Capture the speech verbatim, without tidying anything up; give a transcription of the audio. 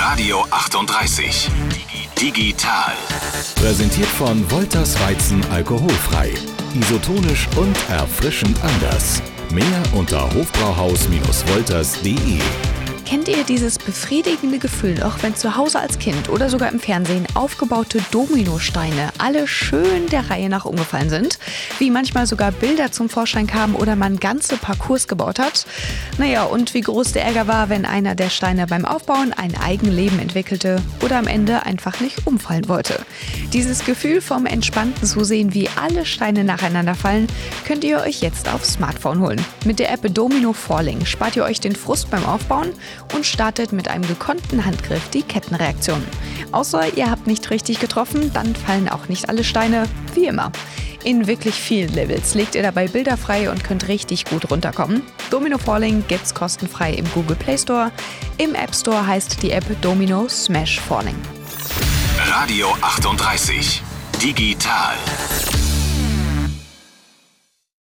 Radio achtunddreißig. Digital. Präsentiert von Wolters Weizen alkoholfrei. Isotonisch und erfrischend anders. Mehr unter hofbrauhaus Wolters punkt de. Kennt ihr dieses befriedigende Gefühl, auch wenn zu Hause als Kind oder sogar im Fernsehen aufgebaute Dominosteine alle schön der Reihe nach umgefallen sind? Wie manchmal sogar Bilder zum Vorschein kamen oder man ganze Parcours gebaut hat? Naja, und wie groß der Ärger war, wenn einer der Steine beim Aufbauen ein Eigenleben entwickelte oder am Ende einfach nicht umfallen wollte. Dieses Gefühl vom entspannten Zusehen, wie alle Steine nacheinander fallen, könnt ihr euch jetzt aufs Smartphone holen. Mit der App Domino Falling spart ihr euch den Frust beim Aufbauen und startet mit einem gekonnten Handgriff die Kettenreaktion. Außer ihr habt nicht richtig getroffen, dann fallen auch nicht alle Steine, wie immer. In wirklich vielen Levels legt ihr dabei Bilder frei und könnt richtig gut runterkommen. Domino Falling gibt's kostenfrei im Google Play Store. Im App Store heißt die App Domino Smash Falling. Radio achtunddreißig. Digital.